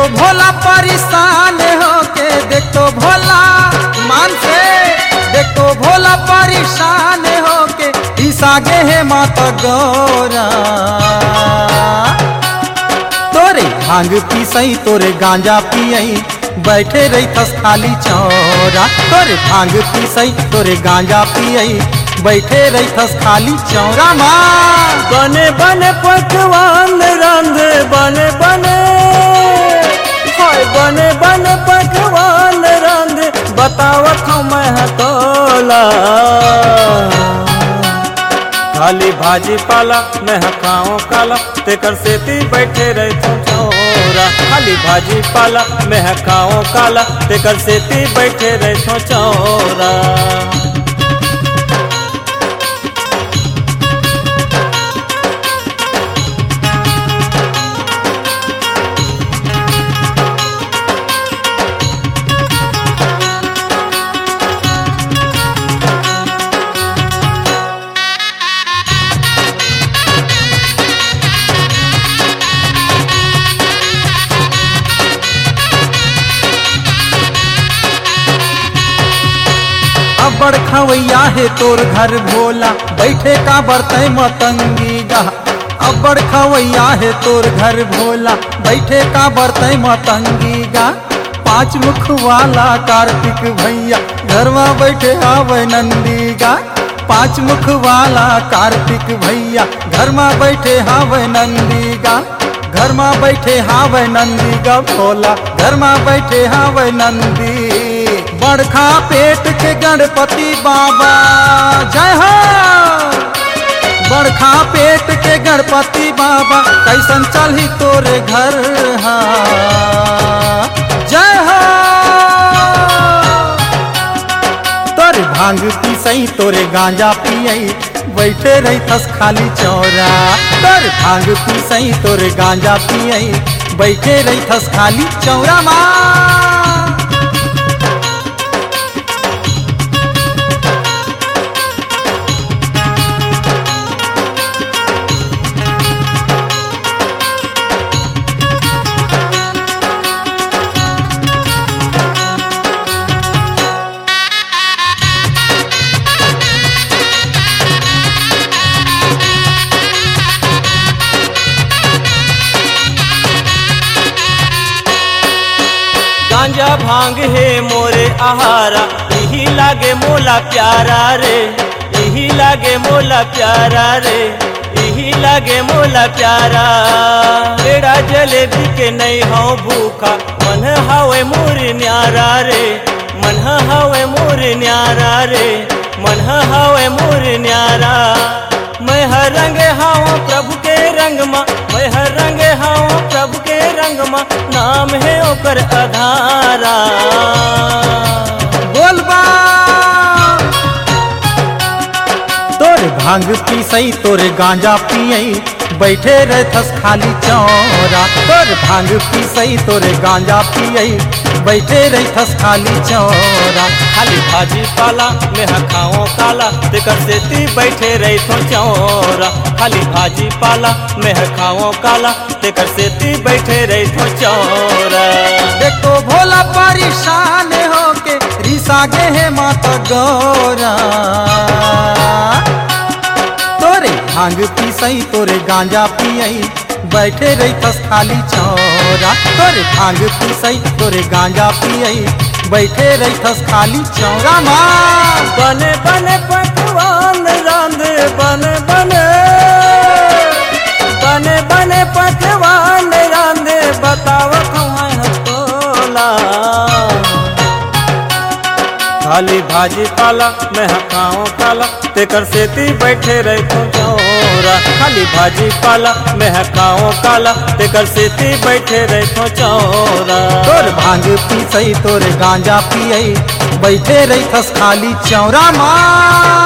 भोला परेशान होके, देख तो भोला मान से, देख तो भोला परेशान होके, ईसागे है माता गौरा। तोरे भांग पीसई तोरे गांजा पियई, बैठे रही थस खाली चौरा। तोरे भांग पीसई तोरे गांजा पियई, बैठे रही थस खाली चौरा। माँ बने बने पकवान रांधे, बने बने हाय बने बने पकवान रांधे, बतावत हूँ मैं तोला। खाली भाजी पाला मैं खाओ काला, तेकर सेती बैठे रहे तो चौरा। खाली भाजी पाला मैं खाओ काला, तेकर सेती बैठे रहे तो चौरा। बड़ खवैया है तोर घर भोला, बैठे का बरतय मतंगी गा। अब बड़ खवैया है तोर घर भोला, बैठे का बरतय मतंगी गा। पांच मुख वाला कार्तिक भैया, घर में बैठे आवे नंदी गा। पांच मुख वाला कार्तिक भैया, घर में बैठे आवे नंदी गा। घर में बैठे आवे नंदी गा भोला, घर में बैठे आवे नंदी। बड़खा पेट के गणपति बाबा जय हो। बड़खा पेट के गणपति बाबा, कैसन चलही तोरे घर हा जय हो। तोरे भांग पीसई तोरे गांजा पियई, बैठे रही थस खाली चौरा। तोरे भांग पीसई तोरे गांजा पियई, बैठे रही थस खाली चौरा। माँ गांजा भांग है मोरे आहारा, यही लागे मोला प्यारा रे। यही लागे मोला प्यारा रे, यही लागे मोला प्यारा। पेड़ा जलेबी के नहीं हो भूखा, मन हावे मोर न्यारा रे। मन हावे मोर न्यारा रे, मन हावे मोर न्यारा। मैं हर रंग हाओ प्रभु के रंग मा, मैं हर रंग हाओ प्रभु के रंग मा। नाम है ओकर आधारा। बोल बा तोरे भांग पीसई तोरे गांजा पियई, बैठे रहे थस खाली चौरा। तोरे भांग पीसई तोरे गांजा पियई, बैठे रही थस खाली चौरा। खाली भाजी पाला मैं खाओ काला, तेकर सेती बैठे रही तो चौरा। खाली भाजी पाला मैं खाओ काला, तेकर सेती बैठे रही तो चौरा। देखो भोला परेशान होके, रिसागे है माता गौरा। तोरे भांग पीसई तोरे गांजा पियई, बैठे रही थस खाली चौरा। तोरे भांग पीसई तोरे गांजा पियई, बैठे रही थस खाली चौरा। माँ बने बने पकवान रांधे, बने बने बने बने पकवान रांधे, बतावत हूँ तोला। खाली भाजी पाला मैं खाओ काला, तेकर सेती बैठे रहे तो चौरा। खाली भाजी पाला मैं खाओ काला, तेकर सेती बैठे रहे तो चौरा। तोर भांग पीसई तोरे गांजा पियई, बैठे रही थस खाली चौरा। माँ